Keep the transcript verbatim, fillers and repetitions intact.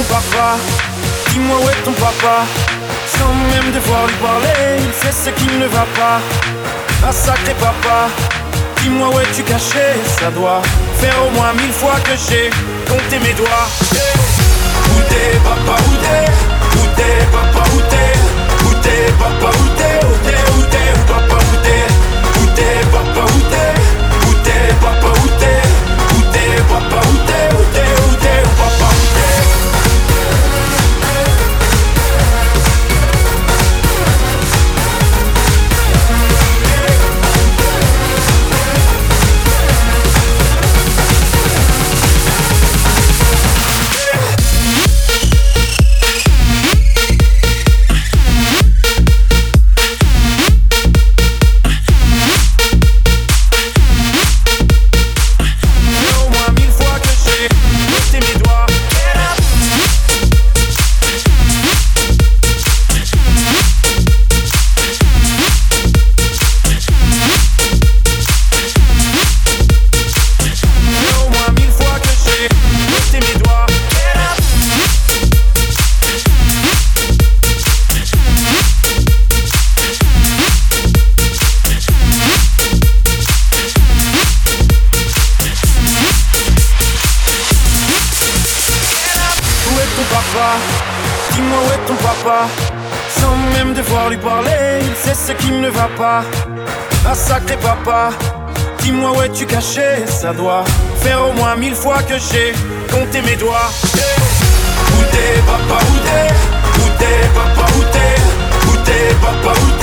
papa? Dis-moi où est ton papa? Sans même devoir lui parler, il sait ce qui ne va pas. Ah sacré papa, dis-moi où es-tu caché? Ça doit faire au moins mille fois que j'ai compté mes doigts. Où t'es papa, où t'es? Où t'es papa, où t'es? Où t'es papa, où t'es? Où t'es, où t'es, où papa, où t'es? Où t'es papa, où t'es? Où t'es papa, où t'es? Où t'es papa, où t'es? Où t'es, où t'es, où papa, où t'es? Dis-moi où est ton papa? Sans même devoir lui parler, il sait ce qui ne va pas. Ah sacré papa, dis-moi où es-tu caché? Ça doit faire au moins mille fois que j'ai compté mes doigts. Où t'es papa, où t'es? Où t'es papa, où t'es? Où t'es papa, où t'es?